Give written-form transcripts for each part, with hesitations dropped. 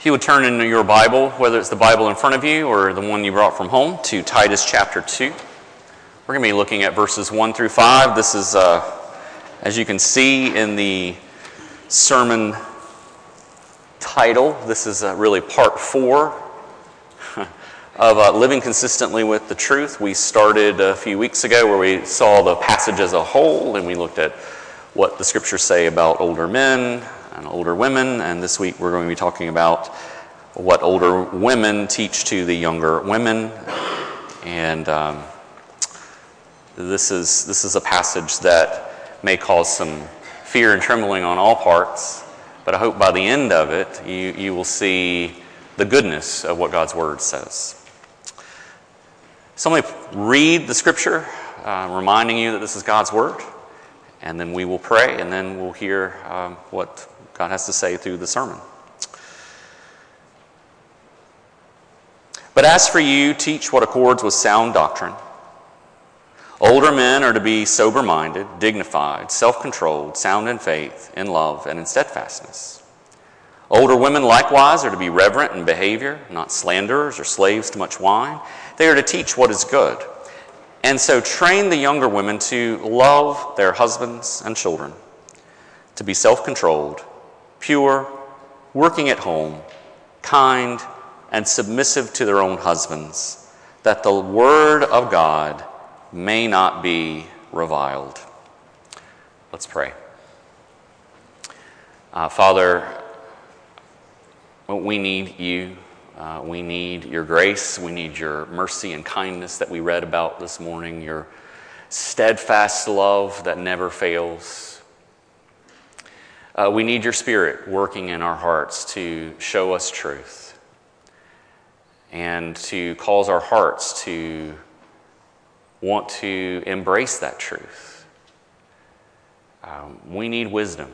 you would turn into your Bible, whether it's the Bible in front of you or the one you brought from home, to Titus chapter 2. We're going to be looking at verses 1 through 5. This is, as you can see in the sermon title, this is really part 4 of living consistently with the truth. We started a few weeks ago where we saw the passage as a whole, and we looked at what the scriptures say about older men and older women, and this week we're going to be talking about what older women teach to the younger women. And this is a passage that may cause some fear and trembling on all parts, but I hope by the end of it you will see the goodness of what God's Word says. So let me read the scripture, reminding you that this is God's Word, and then we will pray, and then we'll hear what God has to say through the sermon. But as for you, teach what accords with sound doctrine. Older men are to be sober-minded, dignified, self-controlled, sound in faith, in love, and in steadfastness. Older women likewise are to be reverent in behavior, not slanderers or slaves to much wine. They are to teach what is good. And so train the younger women to love their husbands and children, to be self-controlled, pure, working at home, kind, and submissive to their own husbands, that the word of God may not be reviled. Let's pray. Father, we need you. We need your grace. We need your mercy and kindness that we read about this morning, your steadfast love that never fails. We need your Spirit working in our hearts to show us truth and to cause our hearts to want to embrace that truth. We need wisdom.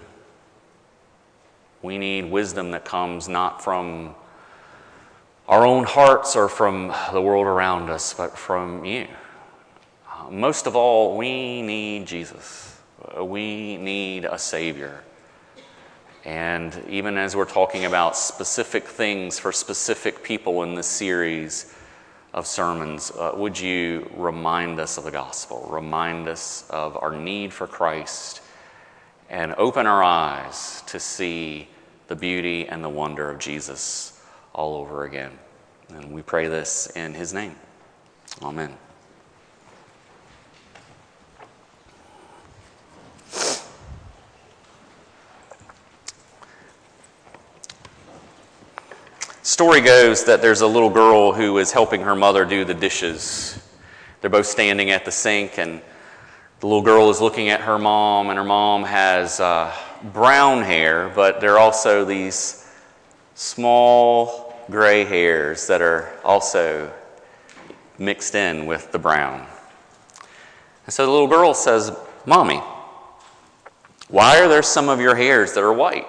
We need wisdom that comes not from our own hearts or from the world around us, but from you. Most of all, we need Jesus. We need a Savior. And even as we're talking about specific things for specific people in this series of sermons, would you remind us of the gospel, remind us of our need for Christ, and open our eyes to see the beauty and the wonder of Jesus all over again. And we pray this in his name. Amen. Story goes that there's a little girl who is helping her mother do the dishes. They're both standing at the sink, and the little girl is looking at her mom, and her mom has brown hair, but there are also these small gray hairs that are also mixed in with the brown. And so the little girl says, "Mommy, why are there some of your hairs that are white?"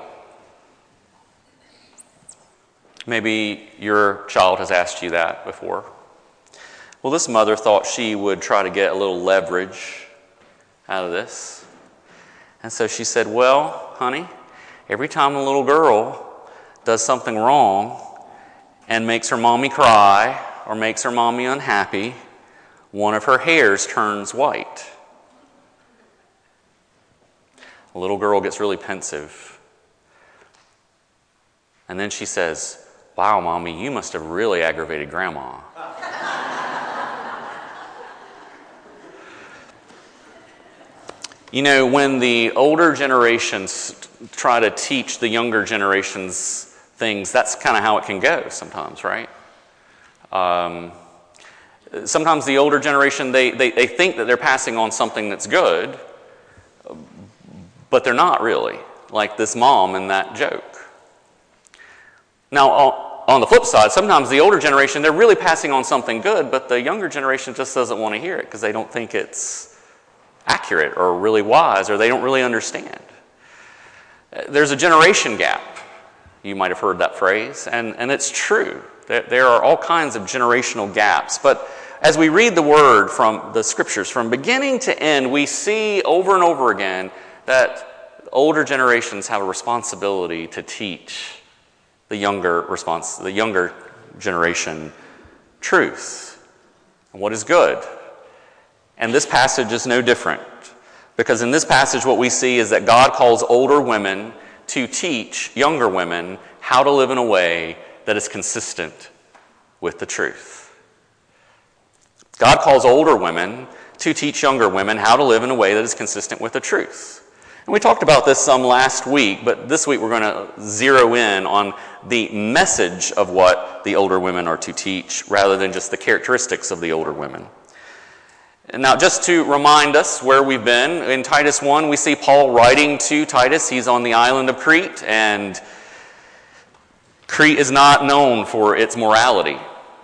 Maybe your child has asked you that before. Well, this mother thought she would try to get a little leverage out of this. And so she said, "Well, honey, every time a little girl does something wrong and makes her mommy cry or makes her mommy unhappy, one of her hairs turns white." The little girl gets really pensive. And then she says, "Wow, Mommy, you must have really aggravated Grandma." You know, when the older generations try to teach the younger generations things, that's kind of how it can go sometimes, right? Sometimes the older generation, they think that they're passing on something that's good, but they're not really, like this mom in that joke. Now, on the flip side, sometimes the older generation, they're really passing on something good, but the younger generation just doesn't want to hear it because they don't think it's accurate or really wise, or they don't really understand. There's a generation gap. You might have heard that phrase, and it's true. There are all kinds of generational gaps, but as we read the Word from the Scriptures, from beginning to end, we see over and over again that older generations have a responsibility to teach the younger generation truth and what is good. And this passage is no different, because in this passage what we see is that God calls older women to teach younger women how to live in a way that is consistent with the truth. God calls older women to teach younger women how to live in a way that is consistent with the truth. And we talked about this some last week, but this week we're going to zero in on the message of what the older women are to teach rather than just the characteristics of the older women. And now, just to remind us where we've been, in Titus 1, we see Paul writing to Titus. He's on the island of Crete, and Crete is not known for its morality.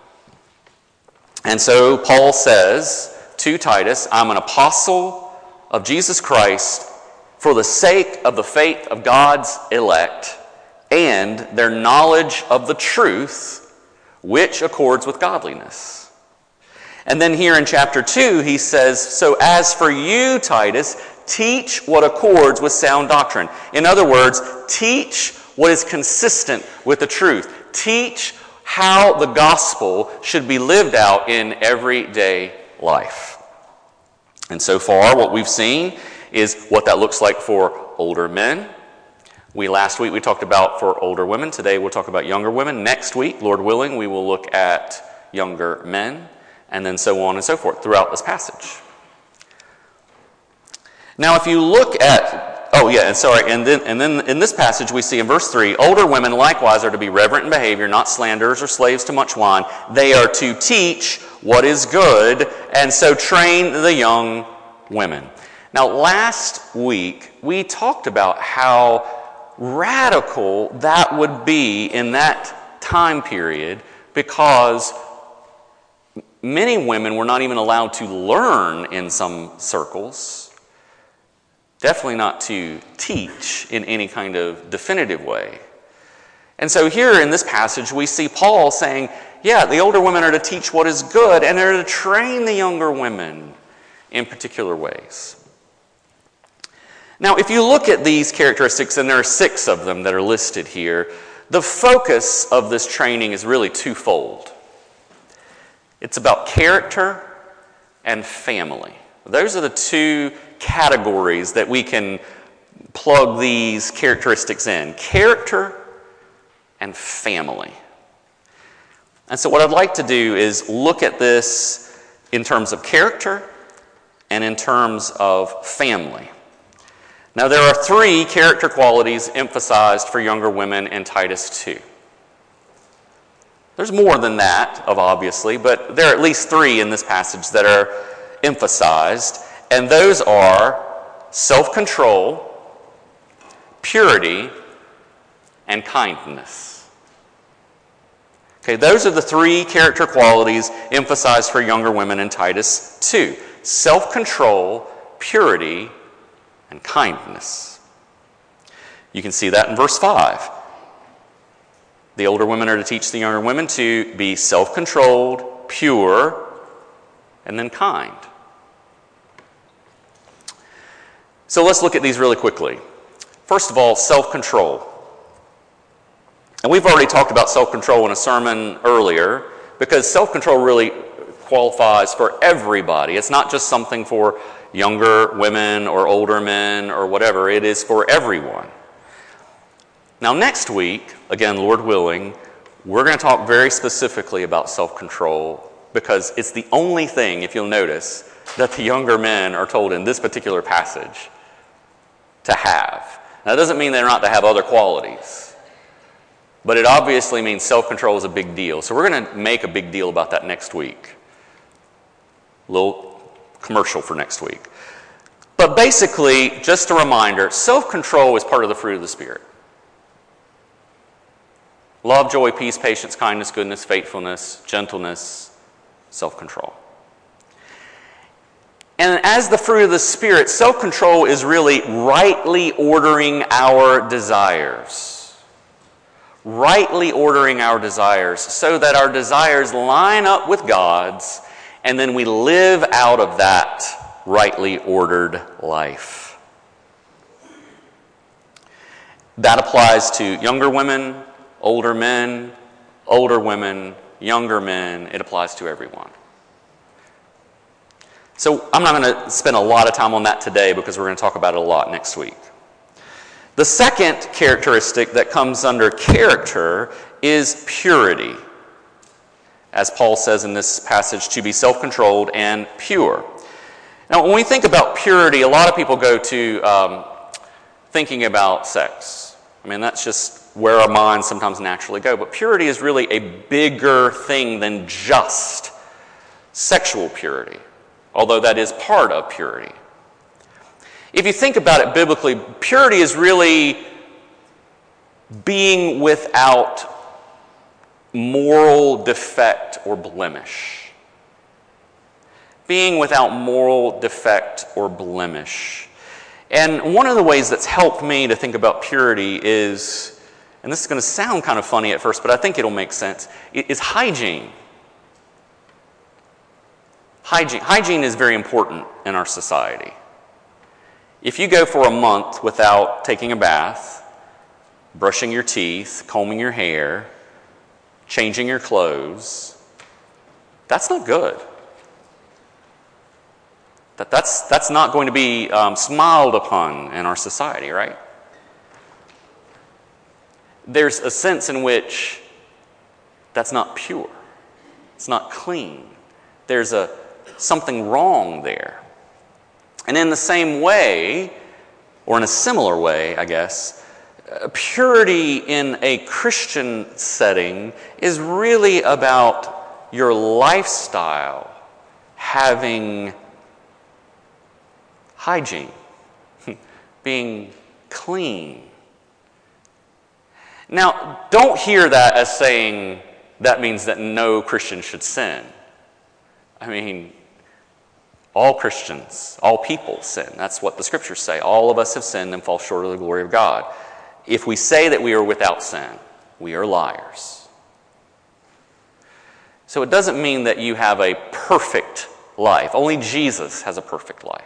And so Paul says to Titus, I'm an apostle of Jesus Christ for the sake of the faith of God's elect and their knowledge of the truth, which accords with godliness. And then here in chapter 2, he says, so as for you, Titus, teach what accords with sound doctrine. In other words, teach what is consistent with the truth. Teach how the gospel should be lived out in everyday life. And so far, what we've seen is what that looks like for older men. Last week we talked about for older women. Today we'll talk about younger women. Next week, Lord willing, we will look at younger men, and then so on and so forth throughout this passage. Now, if you look at, and then in this passage we see in verse 3, older women likewise are to be reverent in behavior, not slanderers or slaves to much wine. They are to teach what is good, and so train the young women. Now, last week we talked about how radical that would be in that time period, because many women were not even allowed to learn in some circles, definitely not to teach in any kind of definitive way. And so here in this passage we see Paul saying, yeah, the older women are to teach what is good, and they're to train the younger women in particular ways. Now, if you look at these characteristics, and there are 6 of them that are listed here, the focus of this training is really twofold. It's about character and family. Those are the 2 categories that we can plug these characteristics in. Character and family. And so what I'd like to do is look at this in terms of character and in terms of family. Now, there are 3 character qualities emphasized for younger women in Titus 2. There's more than that, obviously, but there are at least 3 in this passage that are emphasized, and those are self-control, purity, and kindness. Okay, those are the 3 character qualities emphasized for younger women in Titus 2. Self-control, purity, and kindness. You can see that in verse 5. The older women are to teach the younger women to be self-controlled, pure, and then kind. So let's look at these really quickly. First of all, self-control. And we've already talked about self-control in a sermon earlier, because self-control really qualifies for everybody. It's not just something for younger women or older men or whatever. It is for everyone. Now, next week, again, Lord willing, we're going to talk very specifically about self-control, because it's the only thing, if you'll notice, that the younger men are told in this particular passage to have. Now, that doesn't mean they're not to have other qualities, but it obviously means self-control is a big deal. So we're going to make a big deal about that next week. A little commercial for next week. But basically, just a reminder, self-control is part of the fruit of the Spirit. Love, joy, peace, patience, kindness, goodness, faithfulness, gentleness, self-control. And as the fruit of the Spirit, self-control is really rightly ordering our desires. Rightly ordering our desires so that our desires line up with God's, and then we live out of that rightly ordered life. That applies to younger women older men, older women, younger men. It applies to everyone. So I'm not going to spend a lot of time on that today because we're going to talk about it a lot next week. The second characteristic that comes under character is purity. As Paul says in this passage, to be self-controlled and pure. Now, when we think about purity, a lot of people go to thinking about sex. I mean, that's just where our minds sometimes naturally go. But purity is really a bigger thing than just sexual purity, although that is part of purity. If you think about it biblically, purity is really being without moral defect or blemish. Being without moral defect or blemish. And one of the ways that's helped me to think about purity is, and this is going to sound kind of funny at first, but I think it'll make sense, is hygiene. Hygiene is very important in our society. If you go for a month without taking a bath, brushing your teeth, combing your hair, changing your clothes, that's not good. That's not going to be smiled upon in our society, right? There's a sense in which that's not pure. It's not clean. There's something wrong there. And in the same way, or in a similar way, I guess, purity in a Christian setting is really about your lifestyle having hygiene, being clean. Now, don't hear that as saying that means that no Christian should sin. I mean, all Christians, all people sin. That's what the scriptures say. All of us have sinned and fall short of the glory of God. If we say that we are without sin, we are liars. So it doesn't mean that you have a perfect life. Only Jesus has a perfect life.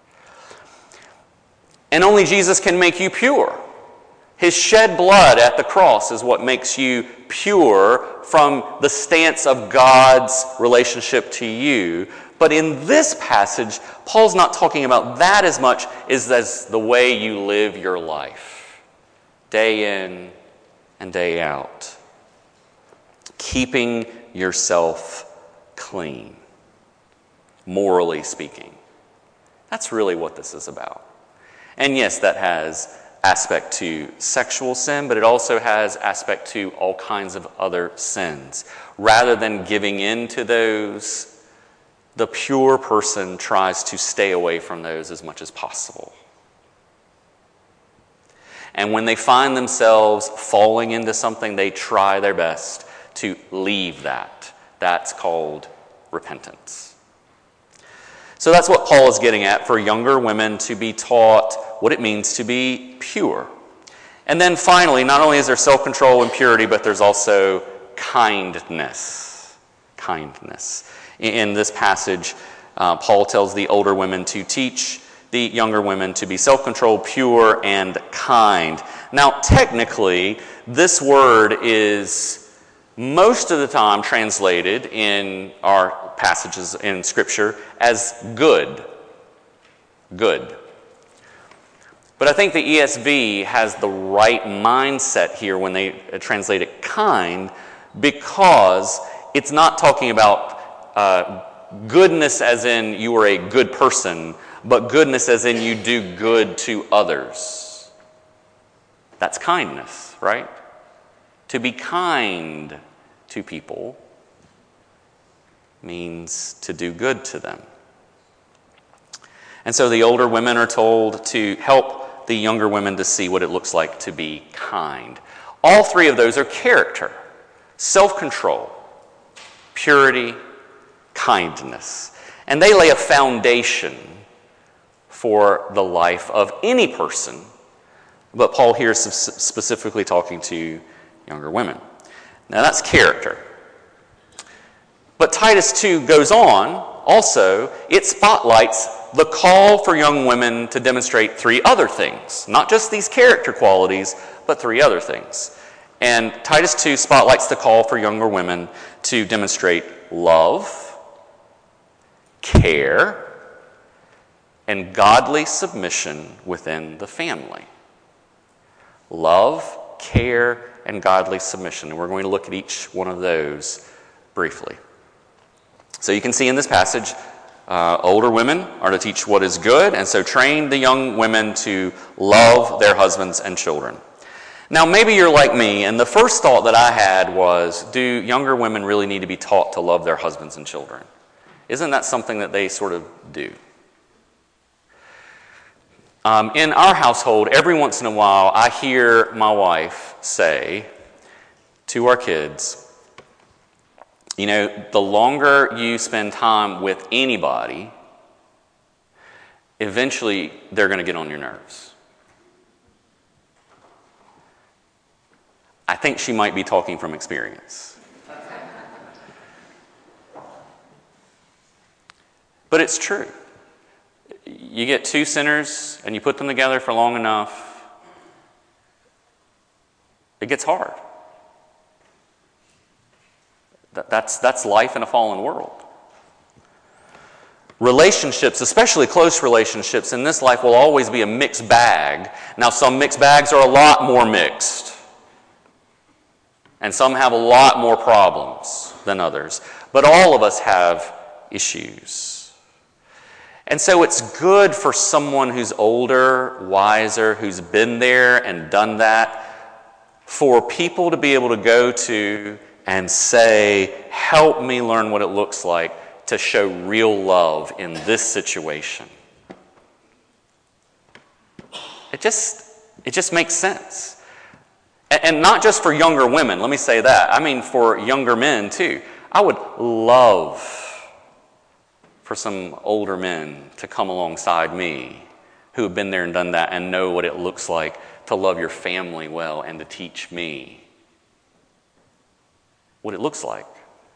And only Jesus can make you pure. His shed blood at the cross is what makes you pure from the stance of God's relationship to you. But in this passage, Paul's not talking about that as much as the way you live your life, day in and day out, keeping yourself clean, morally speaking. That's really what this is about. And yes, that has aspect to sexual sin, but it also has aspect to all kinds of other sins. Rather than giving in to those, the pure person tries to stay away from those as much as possible. And when they find themselves falling into something, they try their best to leave that. That's called repentance. So that's what Paul is getting at, for younger women to be taught what it means to be pure. And then finally, not only is there self-control and purity, but there's also kindness. Kindness. In this passage, Paul tells the older women to teach the younger women to be self-controlled, pure, and kind. Now, technically, this word is most of the time translated in our passages in Scripture as good. Good. But I think the ESV has the right mindset here when they translate it kind, because it's not talking about goodness as in you are a good person, but goodness as in you do good to others. That's kindness, right? To be kind to people means to do good to them. And so the older women are told to help the younger women to see what it looks like to be kind. All three of those are character: self-control, purity, kindness. And they lay a foundation for the life of any person. But Paul here is specifically talking to younger women. Now that's character. But Titus 2 goes on, also, it spotlights the call for young women to demonstrate three other things. Not just these character qualities, but three other things. And Titus 2 spotlights the call for younger women to demonstrate love, care, and godly submission within the family. Love, care, and godly submission. And we're going to look at each one of those briefly. So you can see in this passage, older women are to teach what is good, and so train the young women to love their husbands and children. Now, maybe you're like me, and the first thought that I had was, do younger women really need to be taught to love their husbands and children? Isn't that something that they sort of do? In our household, every once in a while, I hear my wife say to our kids, you know, the longer you spend time with anybody, eventually they're going to get on your nerves. I think she might be talking from experience. But it's true. You get two sinners and you put them together for long enough, it gets hard. That's life in a fallen world. Relationships, especially close relationships in this life, will always be a mixed bag. Now, some mixed bags are a lot more mixed. And some have a lot more problems than others. But all of us have issues. And so it's good for someone who's older, wiser, who's been there and done that, for people to be able to go to and say, help me learn what it looks like to show real love in this situation. It just makes sense. And not just for younger women, let me say that. I mean for younger men too. I would love for some older men to come alongside me who have been there and done that and know what it looks like to love your family well and to teach me what it looks like.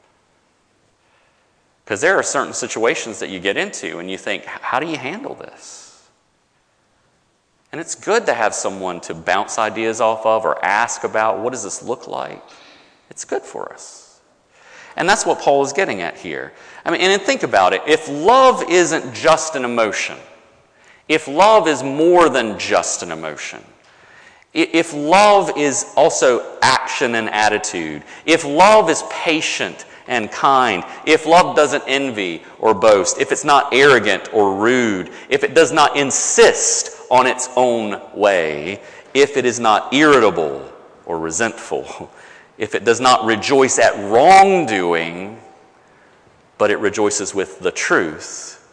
Because there are certain situations that you get into and you think, how do you handle this? And it's good to have someone to bounce ideas off of or ask about, what does this look like? It's good for us. And that's what Paul is getting at here. I mean, and think about it. If love isn't just an emotion, if love is more than just an emotion, if love is also action and attitude, if love is patient and kind, if love doesn't envy or boast, if it's not arrogant or rude, if it does not insist on its own way, if it is not irritable or resentful, if it does not rejoice at wrongdoing, but it rejoices with the truth,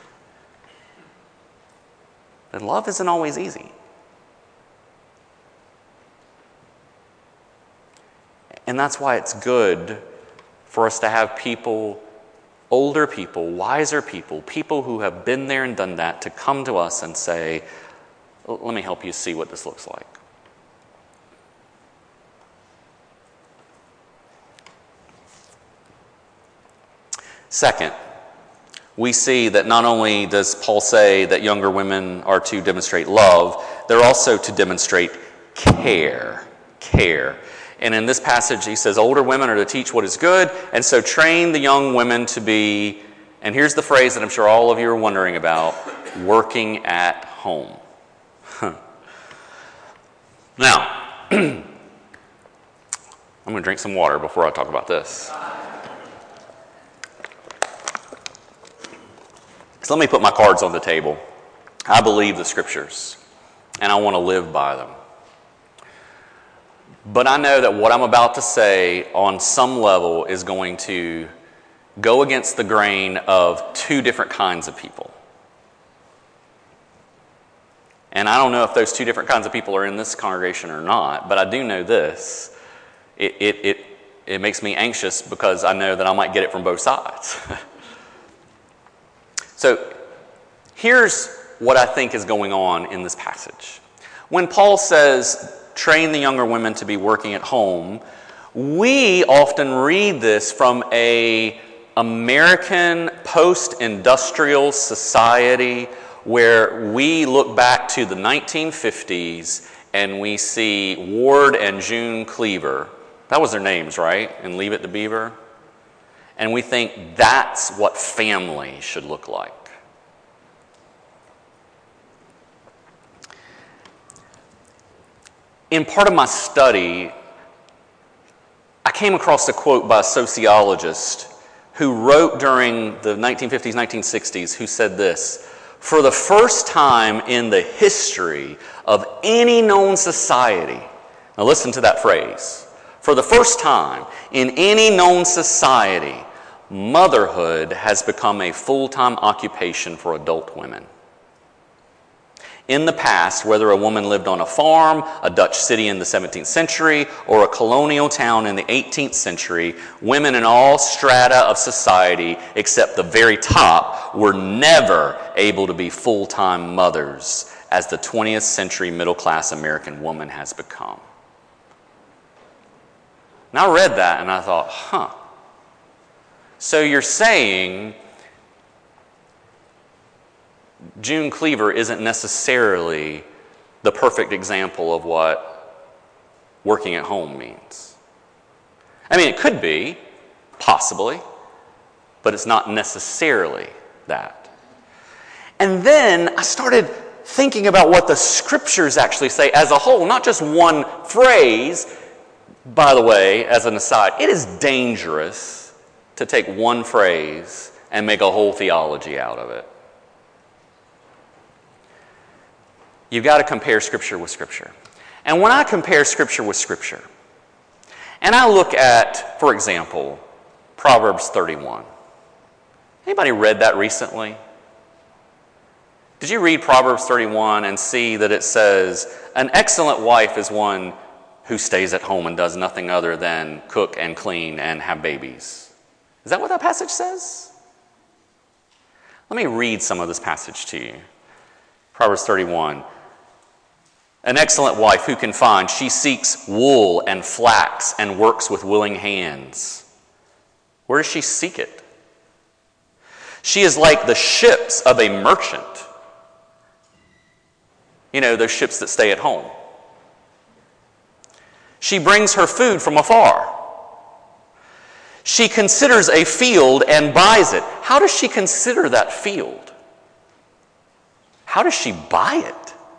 then love isn't always easy. And that's why it's good for us to have people, older people, wiser people, people who have been there and done that, to come to us and say, let me help you see what this looks like. Second, we see that not only does Paul say that younger women are to demonstrate love, they're also to demonstrate care. Care. And in this passage, he says older women are to teach what is good, and so train the young women to be, and here's the phrase that I'm sure all of you are wondering about, working at home. Now, I'm going to drink some water before I talk about this. So let me put my cards on the table. I believe the scriptures, and I want to live by them. But I know that what I'm about to say on some level is going to go against the grain of two different kinds of people. And I don't know if those two different kinds of people are in this congregation or not, but I do know this. It makes me anxious because I know that I might get it from both sides. So here's what I think is going on in this passage. When Paul says, train the younger women to be working at home, we often read this from an American post-industrial society where we look back to the 1950s and we see Ward and June Cleaver That was their names, right? And Leave It to Beaver. And we think that's what family should look like. In part of my study, I came across a quote by a sociologist who wrote during the 1950s, 1960s, who said this: "For the first time in the history of any known society," now listen to that phrase, "for the first time in any known society, motherhood has become a full-time occupation for adult women. In the past, whether a woman lived on a farm, a Dutch city in the 17th century, or a colonial town in the 18th century, women in all strata of society, except the very top, were never able to be full-time mothers, as the 20th century middle-class American woman has become." And I read that and I thought, So you're saying June Cleaver isn't necessarily the perfect example of what working at home means. I mean, it could be, possibly, but it's not necessarily that. And then I started thinking about what the scriptures actually say as a whole, not just one phrase. By the way, as an aside, it is dangerous to take one phrase and make a whole theology out of it. You've got to compare Scripture with Scripture. And when I compare Scripture with Scripture, and I look at, for example, Proverbs 31. Anybody read that recently? Did you read Proverbs 31 and see that it says, "An excellent wife is one who stays at home and does nothing other than cook and clean and have babies"? Is that what that passage says? Let me read some of this passage to you. Proverbs 31. "An excellent wife who can find? She seeks wool and flax and works with willing hands." Where does she seek it? "She is like the ships of a merchant." You know, those ships that stay at home. "She brings her food from afar. She considers a field and buys it." How does she consider that field? How does she buy it?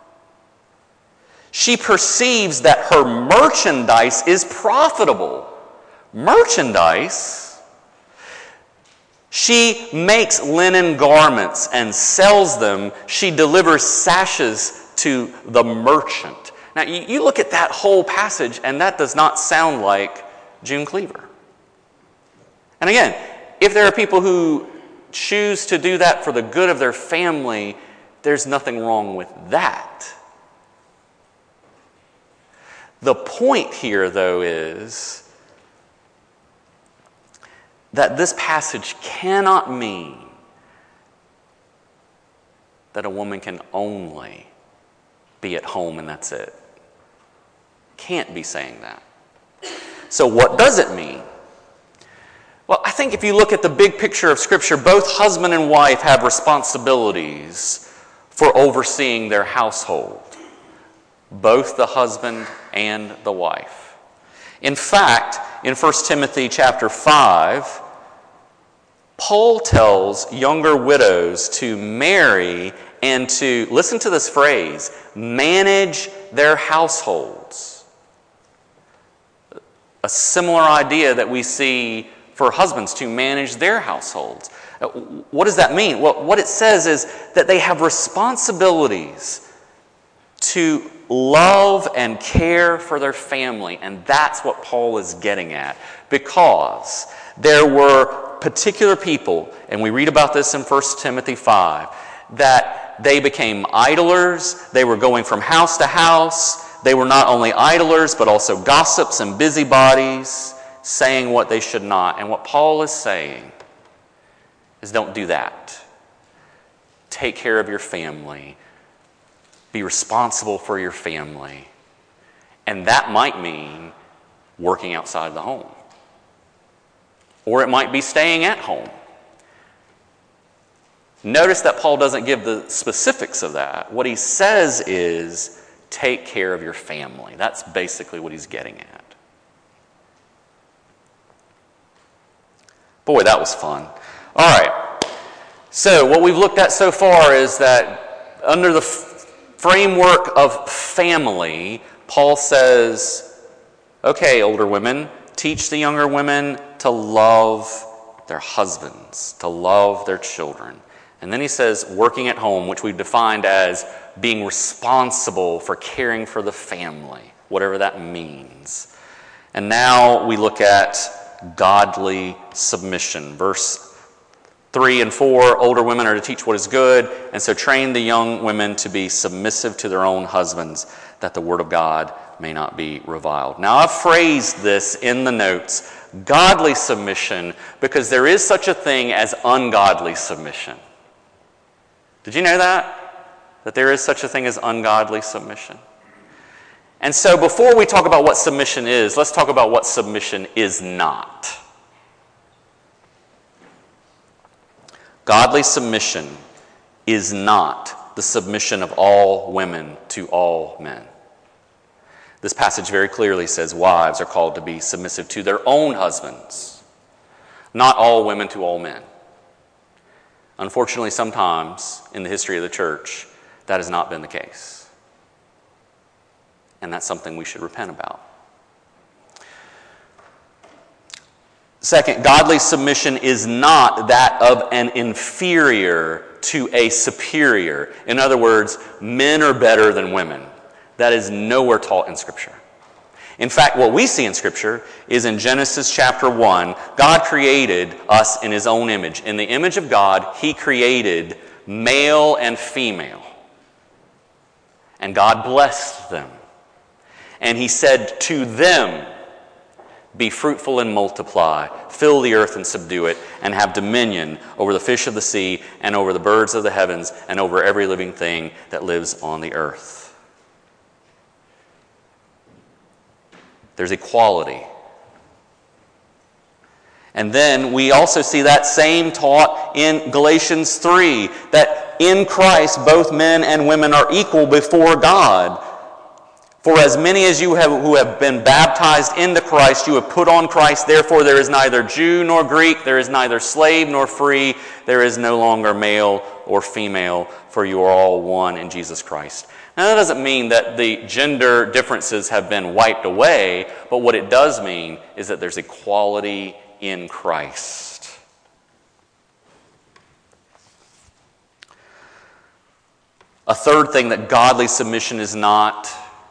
"She perceives that her merchandise is profitable." Merchandise? "She makes linen garments and sells them. She delivers sashes to the merchant." Now, you look at that whole passage, and that does not sound like June Cleaver. And again, if there are people who choose to do that for the good of their family, there's nothing wrong with that. The point here, though, is that this passage cannot mean that a woman can only be at home and that's it. Can't be saying that. So what does it mean? Well, I think if you look at the big picture of Scripture, both husband and wife have responsibilities for overseeing their household. Both the husband and the wife. In fact, in 1 Timothy chapter 5, Paul tells younger widows to marry and to, listen to this phrase, manage their households. A similar idea that we see for husbands to manage their households. What does that mean? Well, what it says is that they have responsibilities to love and care for their family, and that's what Paul is getting at, because there were particular people, and we read about this in 1 Timothy 5, that they became idlers. They were going from house to house. They were not only idlers, but also gossips and busybodies, saying what they should not. And what Paul is saying is, don't do that. Take care of your family. Be responsible for your family. And that might mean working outside the home. Or it might be staying at home. Notice that Paul doesn't give the specifics of that. What he says is, take care of your family. That's basically what he's getting at. Boy, that was fun. All right. So what we've looked at so far is that under the framework of family, Paul says, okay, older women, teach the younger women to love their husbands, to love their children. And then he says, working at home, which we've defined as being responsible for caring for the family, whatever that means. And now we look at godly submission. Verse 3 and 4, older women are to teach what is good, and so train the young women to be submissive to their own husbands, that the word of God may not be reviled. Now, I've phrased this in the notes, godly submission, because there is such a thing as ungodly submission. Did you know that? That there is such a thing as ungodly submission? And so before we talk about what submission is, let's talk about what submission is not. Godly submission is not the submission of all women to all men. This passage very clearly says wives are called to be submissive to their own husbands, not all women to all men. Unfortunately, sometimes in the history of the church, that has not been the case. And that's something we should repent about. Second, godly submission is not that of an inferior to a superior. In other words, men are better than women. That is nowhere taught in Scripture. In fact, what we see in Scripture is in Genesis chapter 1, God created us in His own image. In the image of God, He created male and female. And God blessed them. And He said to them, be fruitful and multiply, fill the earth and subdue it, and have dominion over the fish of the sea, and over the birds of the heavens, and over every living thing that lives on the earth. There's equality. And then we also see that same taught in Galatians 3, that in Christ both men and women are equal before God. For as many as you have who have been baptized into Christ, you have put on Christ. Therefore there is neither Jew nor Greek, there is neither slave nor free, there is no longer male or female, for you are all one in Jesus Christ. Now that doesn't mean that the gender differences have been wiped away, but what it does mean is that there's equality in Christ. A third thing that godly submission is not.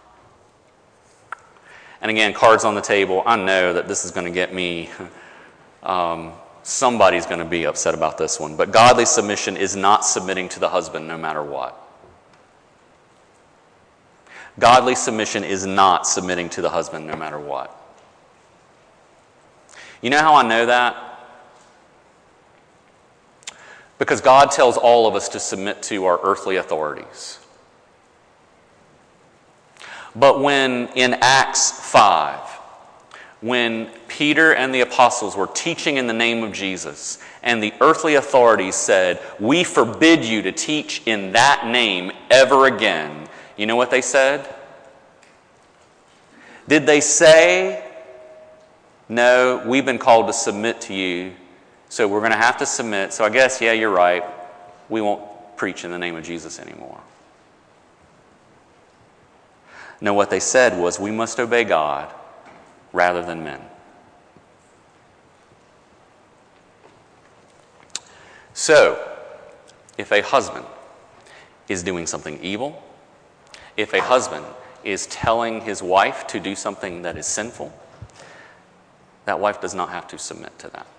And again, cards on the table. I know that this is going to get me, somebody's going to be upset about this one. But godly submission is not submitting to the husband no matter what. Godly submission is not submitting to the husband no matter what. You know how I know that? Because God tells all of us to submit to our earthly authorities. But when in Acts 5, when Peter and the apostles were teaching in the name of Jesus, and the earthly authorities said, we forbid you to teach in that name ever again, you know what they said? Did they say, no, we've been called to submit to you, so we're going to have to submit, so I guess, yeah, you're right, we won't preach in the name of Jesus anymore. No, what they said was, we must obey God rather than men. So, if a husband is doing something evil, if a husband is telling his wife to do something that is sinful, that wife does not have to submit to that.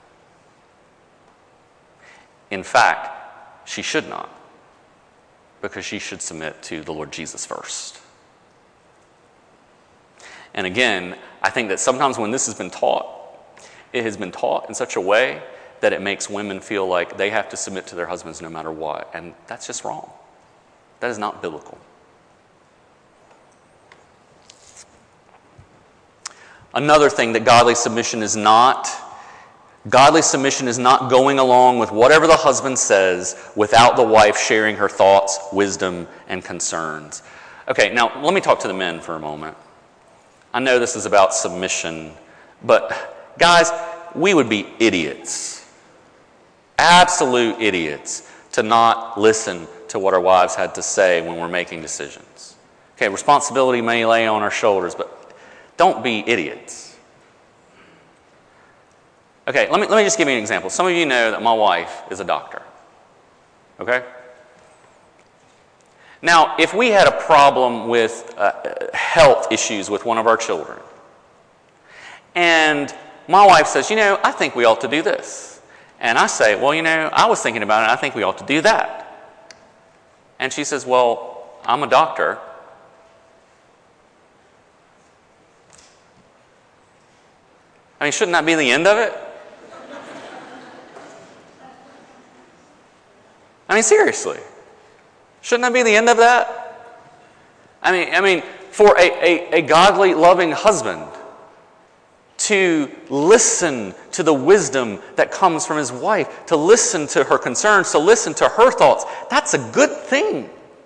In fact, she should not, because she should submit to the Lord Jesus first. And again, I think that sometimes when this has been taught, it has been taught in such a way that it makes women feel like they have to submit to their husbands no matter what. And that's just wrong. That is not biblical. Another thing that godly submission is not going along with whatever the husband says without the wife sharing her thoughts, wisdom, and concerns. Okay, now let me talk to the men for a moment. I know this is about submission, but guys, we would be idiots absolute idiots to not listen to what our wives had to say when we're making decisions. Okay, responsibility may lay on our shoulders, but don't be idiots. Okay, let me just give you an example. Some of you know that my wife is a doctor. Okay? Now, if we had a problem with health issues with one of our children, and my wife says, I think we ought to do this. And I say, well, I was thinking about it, I think we ought to do that. And she says, well, I'm a doctor. I mean, shouldn't that be the end of it? I mean, seriously. Shouldn't that be the end of that? I mean, for a godly, loving husband to listen to the wisdom that comes from his wife, to listen to her concerns, to listen to her thoughts, that's a good thing.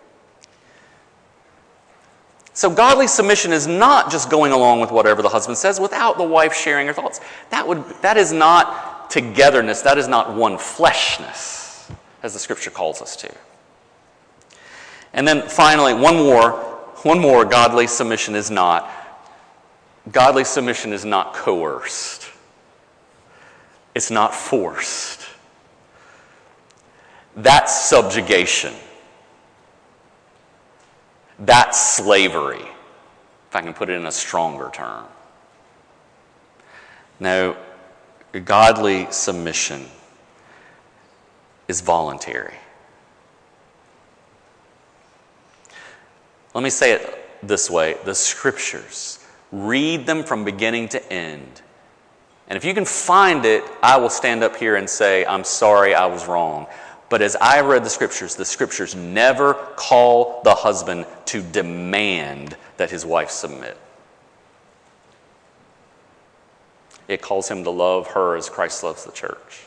So godly submission is not just going along with whatever the husband says without the wife sharing her thoughts. That is not togetherness, that is not one fleshness, as the Scripture calls us to. And then finally, one more godly submission is not. Godly submission is not coerced. It's not forced. That's subjugation. That's slavery, if I can put it in a stronger term. No, godly submission is voluntary. Let me say it this way. The Scriptures, read them from beginning to end. And if you can find it, I will stand up here and say, I'm sorry, I was wrong. But as I read the Scriptures never call the husband to demand that his wife submit. It calls him to love her as Christ loves the church.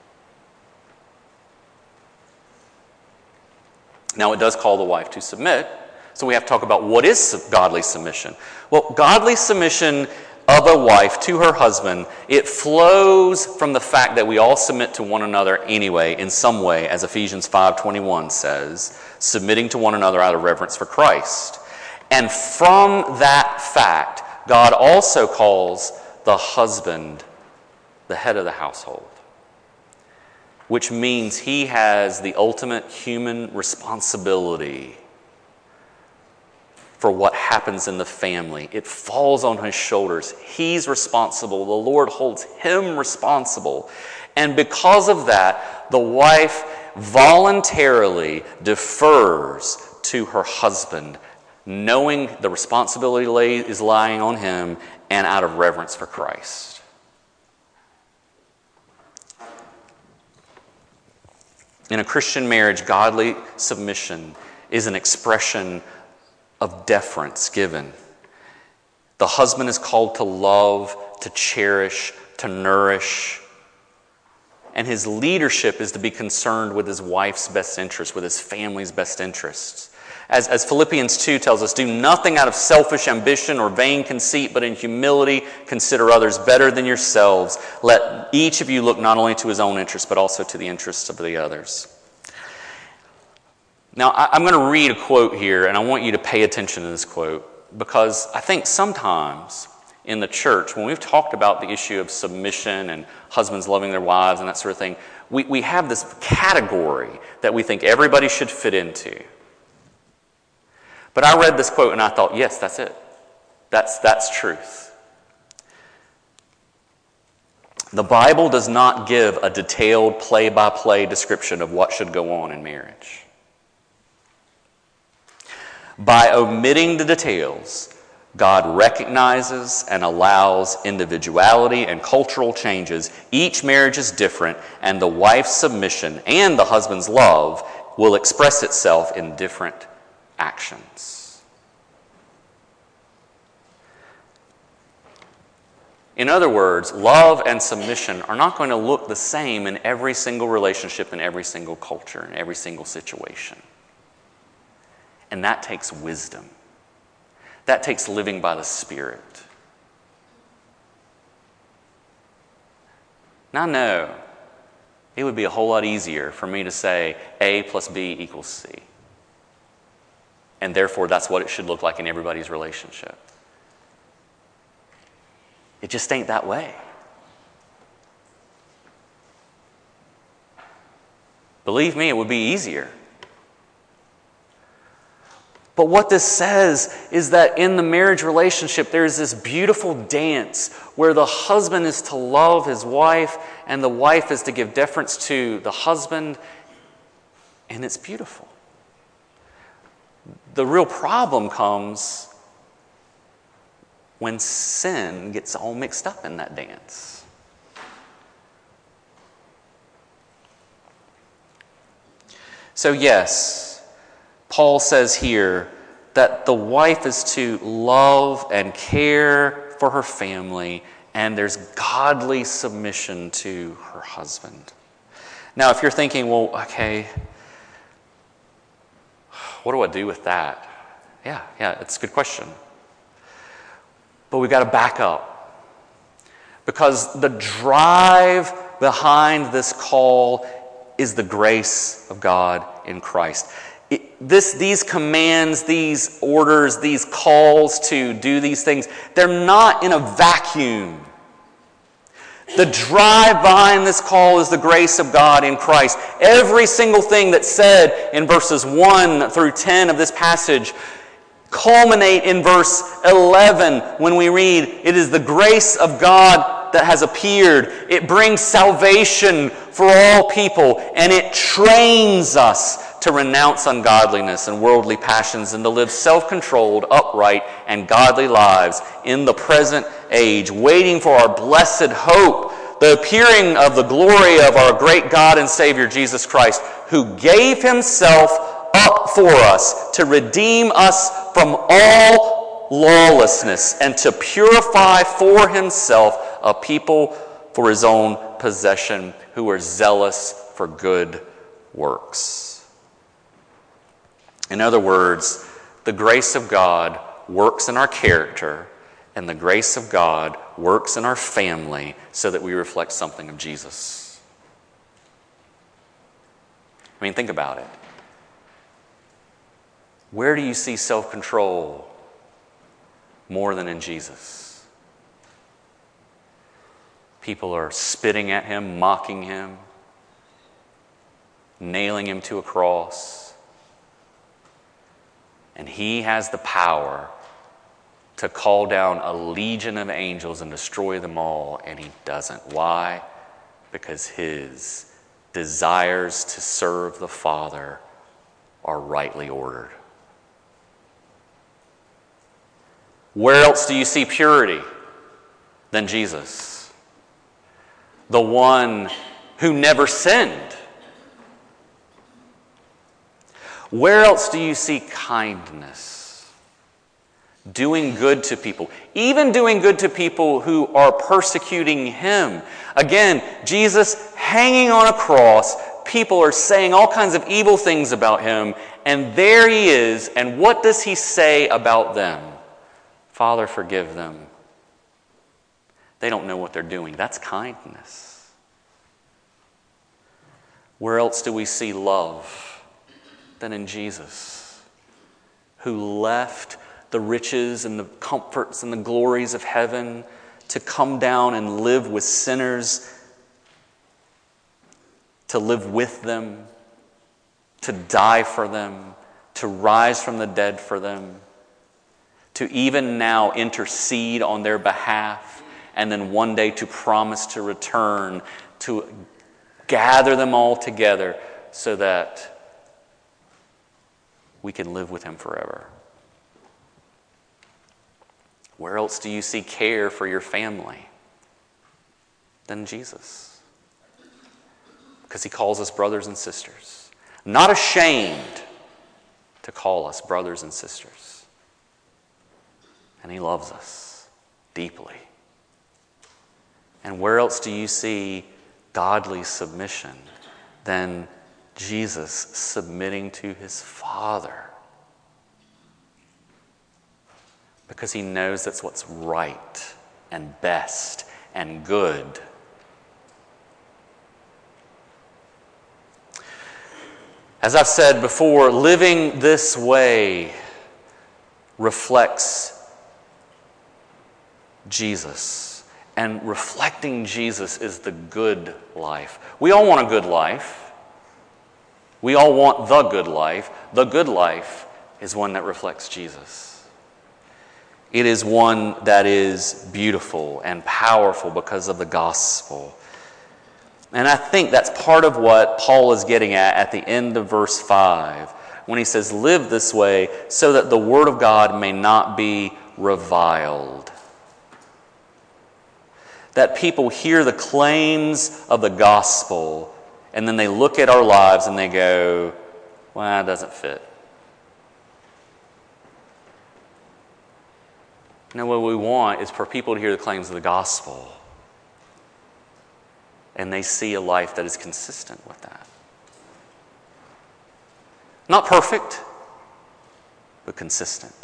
Now, it does call the wife to submit. So we have to talk about what is godly submission. Well, godly submission of a wife to her husband, it flows from the fact that we all submit to one another anyway in some way, as Ephesians 5:21 says, submitting to one another out of reverence for Christ. And from that fact, God also calls the husband the head of the household, which means he has the ultimate human responsibility for what happens in the family. It falls on his shoulders. He's responsible. The Lord holds him responsible. And because of that, the wife voluntarily defers to her husband, knowing the responsibility is lying on him and out of reverence for Christ. In a Christian marriage, godly submission is an expression of deference given. The husband is called to love, to cherish, to nourish. And his leadership is to be concerned with his wife's best interests, with his family's best interests. As Philippians 2 tells us, do nothing out of selfish ambition or vain conceit, but in humility consider others better than yourselves. Let each of you look not only to his own interests, but also to the interests of the others. Now, I'm going to read a quote here, and I want you to pay attention to this quote, because I think sometimes in the church, when we've talked about the issue of submission and husbands loving their wives and that sort of thing, we have this category that we think everybody should fit into. But I read this quote and I thought, yes, that's it. That's truth. The Bible does not give a detailed play-by-play description of what should go on in marriage. By omitting the details, God recognizes and allows individuality and cultural changes. Each marriage is different, and the wife's submission and the husband's love will express itself in different actions. In other words, love and submission are not going to look the same in every single relationship, in every single culture, in every single situation. And that takes wisdom. That takes living by the Spirit. Now, no, it would be a whole lot easier for me to say A plus B equals C. And therefore, that's what it should look like in everybody's relationship. It just ain't that way. Believe me, it would be easier. But what this says is that in the marriage relationship, there's this beautiful dance where the husband is to love his wife and the wife is to give deference to the husband, and it's beautiful. The real problem comes when sin gets all mixed up in that dance. So yes, Paul says here that the wife is to love and care for her family, and there's godly submission to her husband. Now, if you're thinking, well, okay, what do I do with that? Yeah, it's a good question. But we've got to back up. Because the drive behind this call is the grace of God in Christ. These commands, these orders, these calls to do these things, they're not in a vacuum. The drive behind this call is the grace of God in Christ. Every single thing that's said in verses 1 through 10 of this passage culminate in verse 11 when we read, "It is the grace of God that has appeared. It brings salvation for all people, and it trains us to renounce ungodliness and worldly passions and to live self-controlled, upright, and godly lives in the present age, waiting for our blessed hope, the appearing of the glory of our great God and Savior Jesus Christ, who gave himself up for us to redeem us from all lawlessness and to purify for himself a people for his own possession who are zealous for good works." In other words, the grace of God works in our character, and the grace of God works in our family so that we reflect something of Jesus. I mean, think about it. Where do you see self-control more than in Jesus? People are spitting at him, mocking him, nailing him to a cross. And he has the power to call down a legion of angels and destroy them all, and he doesn't. Why? Because his desires to serve the Father are rightly ordered. Where else do you see purity than Jesus? The one who never sinned. Where else do you see kindness? Doing good to people. Even doing good to people who are persecuting him. Again, Jesus hanging on a cross. People are saying all kinds of evil things about him. And there he is. And what does he say about them? Father, forgive them. They don't know what they're doing. That's kindness. Where else do we see love than in Jesus, who left the riches and the comforts and the glories of heaven to come down and live with sinners, to live with them, to die for them, to rise from the dead for them, to even now intercede on their behalf, and then one day to promise to return, to gather them all together so that we can live with him forever. Where else do you see care for your family than Jesus? Because he calls us brothers and sisters. Not ashamed to call us brothers and sisters. And he loves us deeply. And where else do you see godly submission than Jesus submitting to his Father? Because he knows that's what's right and best and good. As I've said before, living this way reflects Jesus. And reflecting Jesus is the good life. We all want a good life. We all want the good life. The good life is one that reflects Jesus. It is one that is beautiful and powerful because of the gospel. And I think that's part of what Paul is getting at the end of verse 5 when he says, live this way so that the word of God may not be reviled. That people hear the claims of the gospel and then they look at our lives and they go, well, that doesn't fit. No, what we want is for people to hear the claims of the gospel and they see a life that is consistent with that. Not perfect, but consistent.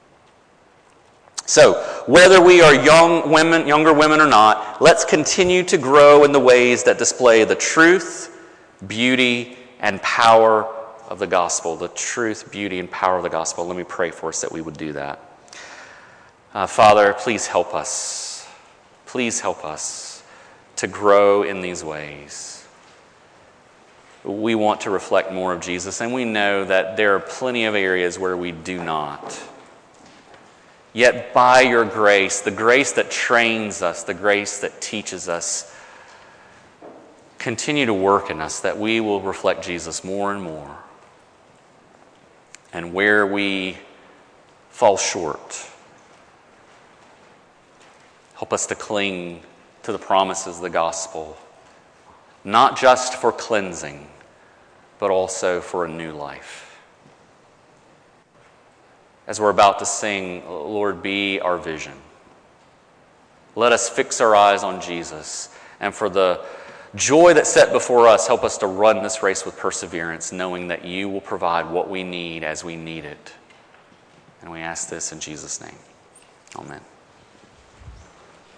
So, whether we are younger women or not, let's continue to grow in the ways that display the truth, beauty, and power of the gospel. The truth, beauty, and power of the gospel. Let me pray for us that we would do that. Father, please help us. Please help us to grow in these ways. We want to reflect more of Jesus, and we know that there are plenty of areas where we do not. Yet by your grace, the grace that trains us, the grace that teaches us, continue to work in us that we will reflect Jesus more and more. And where we fall short, help us to cling to the promises of the gospel, not just for cleansing, but also for a new life. As we're about to sing, Lord, be our vision. Let us fix our eyes on Jesus. And for the joy that's set before us, help us to run this race with perseverance, knowing that you will provide what we need as we need it. And we ask this in Jesus' name. Amen.